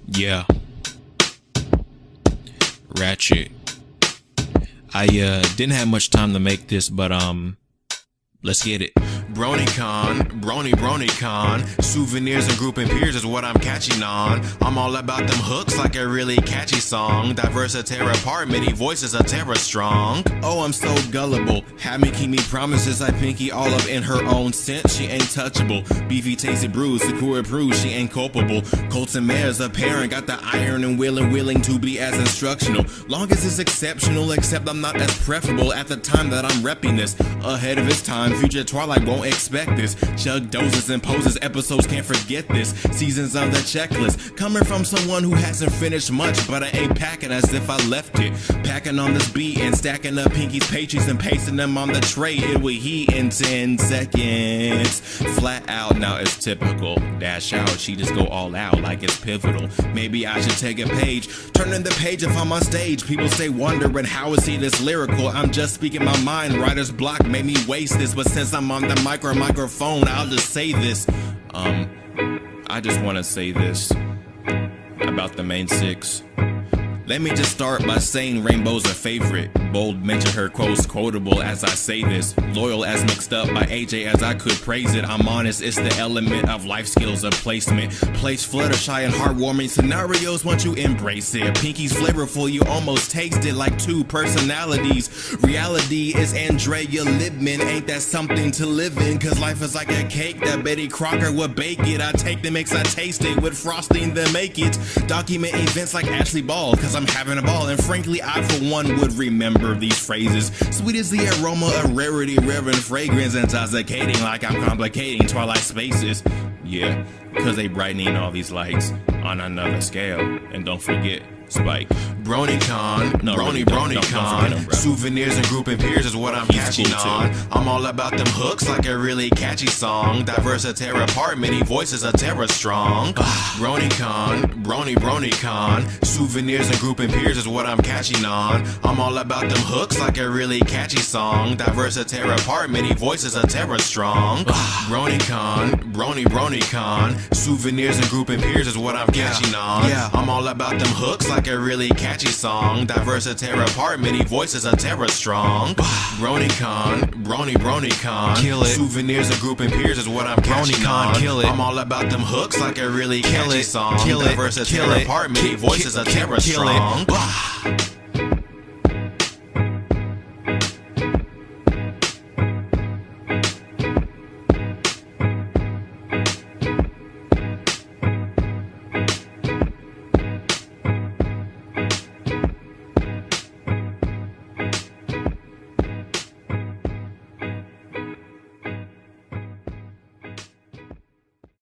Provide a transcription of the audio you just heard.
Yeah, Ratchet. I didn't have much time to make this, but let's get it. BronyCon, BronyCon. Souvenirs and grouping peers is what I'm catching on. I'm all about them hooks like a really catchy song. Diverse a tear apart, many voices a terror strong. Oh, I'm so gullible. Had me keep me promises I pinky all up in her own scent. She ain't touchable. Beefy tasted bruised, Sakura proves she ain't culpable. Colts and mares a parent, got the iron and willing to be as instructional. Long as it's exceptional, except I'm not as preferable at the time that I'm repping this. Ahead of its time, future Twilight won't expect this. Chug doses and poses, episodes can't forget this. Seasons on the checklist, coming from someone who hasn't finished much, but I ain't packing as if I left it. Packing on this beat and stacking up pinkies, pastries, and pasting them on the tray. It will heat in 10 seconds. Flat out, now it's typical. Dash out, she just go all out like it's pivotal. Maybe I should take a page, turning the page if I'm on stage. People stay wondering how is he this lyrical? I'm just speaking my mind. Writer's block made me waste this, but since I'm on the microphone, I'll just say this. I just want to say this about the main six. Let me just start by saying Rainbow's a favorite. Bold mention her quotes quotable as I say this. Loyal as mixed up by AJ as I could praise it. I'm honest, it's the element of life skills of placement. Place Fluttershy in heartwarming scenarios once you embrace it. Pinky's flavorful, you almost taste it like two personalities. Reality is Andrea Libman, ain't that something to live in? Cause life is like a cake that Betty Crocker would bake it. I take the mix, I taste it with frosting then make it. Document events like Ashley Ball, cause I'm having a ball, and frankly I for one would remember these phrases. Sweet is the aroma of rarity, reverent fragrance, intoxicating like I'm complicating Twilight spaces. Yeah, cause they brightening all these lights on another scale. And don't forget Spike. BronyCon, No, really, BronyCon. don't forget him, bro. Souvenirs and grouping peers is what I'm He's catching cool, on. I'm all about them hooks like a really catchy song. Diverse a tear apart, many voices a terror strong. BronyCon, BronyCon. Souvenirs and grouping peers is what I'm catching on. I'm all about them hooks like a really catchy song. Diverse a tear apart, many voices a terror strong. BronyCon, BronyCon. Souvenirs and grouping peers is what I'm catching on. Yeah. I'm all about them hooks like a really catchy song. Diverse a tear apart, many voices a terror strong. BronyCon, BronyCon. Kill it. Souvenirs and grouping peers is what I'm catching BronyCon, on. kill it. I'm all about them hooks like a really Kill catchy it. song. Kill it. Diverse a Kill tear it. apart, many voices a terror Kill it. strong.